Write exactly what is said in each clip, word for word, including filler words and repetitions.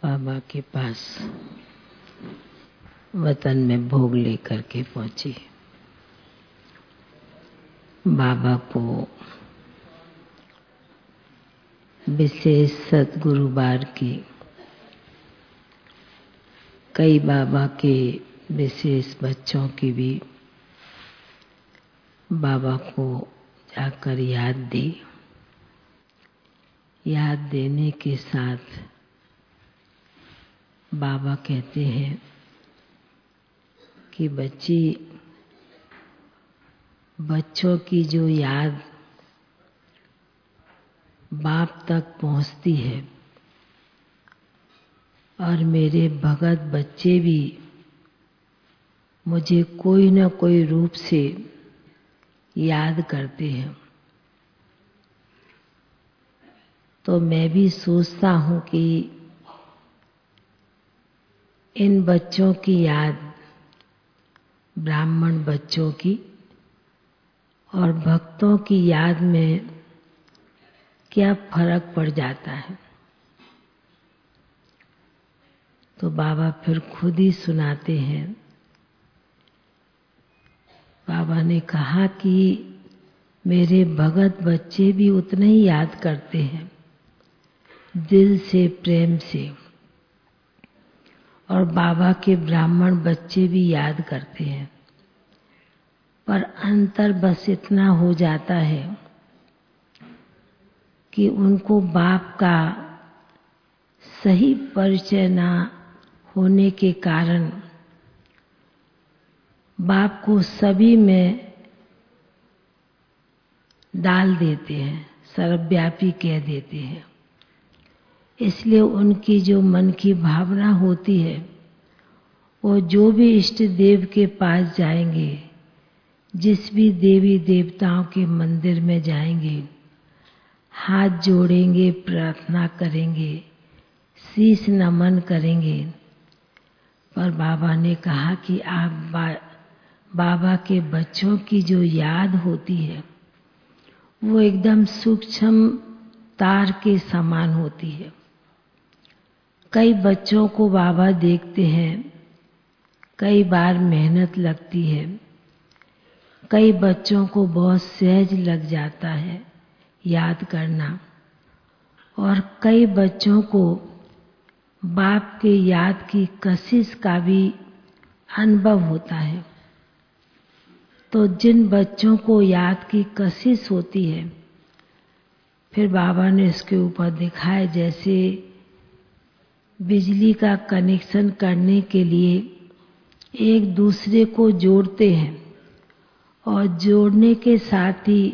बाबा के पास वतन में भोग लेकर के पहुंची। बाबा को विशेष सद्गुरुवार की, कई बाबा के विशेष बच्चों की भी बाबा को जाकर याद दी। याद देने के साथ बाबा कहते हैं कि बच्ची, बच्चों की जो याद बाप तक पहुंचती है और मेरे भगत बच्चे भी मुझे कोई न कोई रूप से याद करते हैं, तो मैं भी सोचता हूँ कि इन बच्चों की याद ब्राह्मण बच्चों की और भक्तों की याद में क्या फर्क पड़ जाता है। तो बाबा फिर खुद ही सुनाते हैं। बाबा ने कहा कि मेरे भगत बच्चे भी उतना ही याद करते हैं, दिल से, प्रेम से, और बाबा के ब्राह्मण बच्चे भी याद करते हैं, पर अंतर बस इतना हो जाता है कि उनको बाप का सही परिचय ना होने के कारण बाप को सभी में डाल देते हैं, सर्वव्यापी कह देते हैं। इसलिए उनकी जो मन की भावना होती है, वो जो भी इष्ट देव के पास जाएंगे, जिस भी देवी देवताओं के मंदिर में जाएंगे, हाथ जोड़ेंगे, प्रार्थना करेंगे, शीश नमन करेंगे, पर बाबा ने कहा कि आप बा, बाबा के बच्चों की जो याद होती है वो एकदम सूक्ष्म तार के समान होती है। कई बच्चों को बाबा देखते हैं, कई बार मेहनत लगती है, कई बच्चों को बहुत सहज लग जाता है याद करना, और कई बच्चों को बाप के याद की कशिश का भी अनुभव होता है। तो जिन बच्चों को याद की कशिश होती है, फिर बाबा ने इसके ऊपर दिखाया, जैसे बिजली का कनेक्शन करने के लिए एक दूसरे को जोड़ते हैं और जोड़ने के साथ ही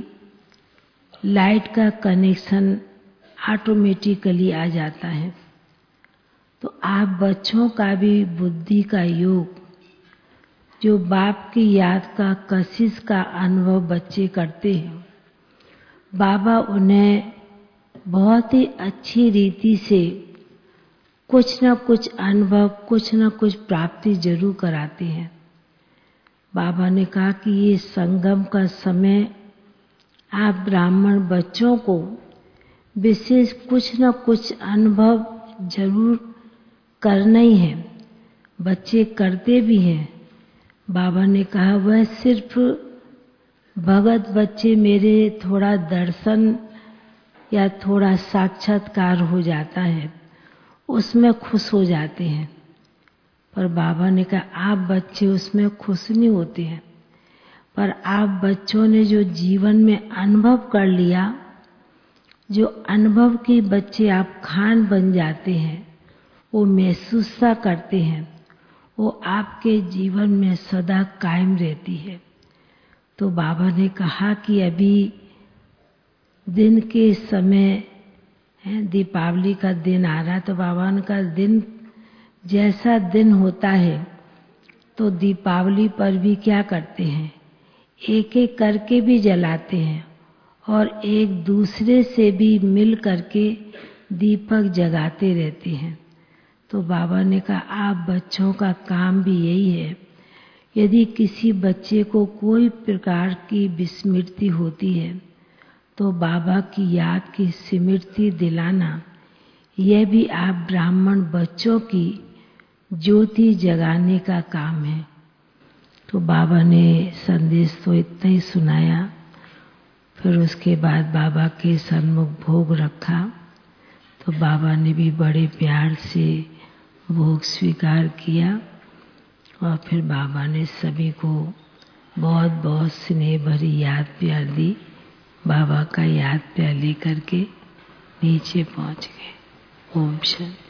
लाइट का कनेक्शन ऑटोमेटिकली आ जाता है। तो आप बच्चों का भी बुद्धि का योग, जो बाप की याद का कशिश का अनुभव बच्चे करते हैं, बाबा उन्हें बहुत ही अच्छी रीति से कुछ न कुछ अनुभव, कुछ न कुछ प्राप्ति जरूर कराते हैं। बाबा ने कहा कि ये संगम का समय आप ब्राह्मण बच्चों को विशेष कुछ न कुछ अनुभव जरूर करना ही है। बच्चे करते भी हैं। बाबा ने कहा वह सिर्फ भगत बच्चे मेरे थोड़ा दर्शन या थोड़ा साक्षात्कार हो जाता है, उसमें खुश हो जाते हैं, पर बाबा ने कहा आप बच्चे उसमें खुश नहीं होते हैं, पर आप बच्चों ने जो जीवन में अनुभव कर लिया, जो अनुभव के बच्चे आप खान बन जाते हैं, वो महसूस सा करते हैं, वो आपके जीवन में सदा कायम रहती है। तो बाबा ने कहा कि अभी दिन के समय है, दीपावली का दिन आ रहा है, तो बाबा ने कहा दिन जैसा दिन होता है, तो दीपावली पर भी क्या करते हैं, एक एक करके भी जलाते हैं और एक दूसरे से भी मिल करके दीपक जगाते रहते हैं। तो बाबा ने कहा आप बच्चों का काम भी यही है। यदि किसी बच्चे को कोई प्रकार की विस्मृति होती है, तो बाबा की याद की स्मृति दिलाना, यह भी आप ब्राह्मण बच्चों की ज्योति जगाने का काम है। तो बाबा ने संदेश तो इतना ही सुनाया। फिर उसके बाद बाबा के सन्मुख भोग रखा, तो बाबा ने भी बड़े प्यार से भोग स्वीकार किया और फिर बाबा ने सभी को बहुत बहुत स्नेह भरी याद प्यार दी। बाबा का याद प्यार लेकर के नीचे पहुंच गए। ओम शांति।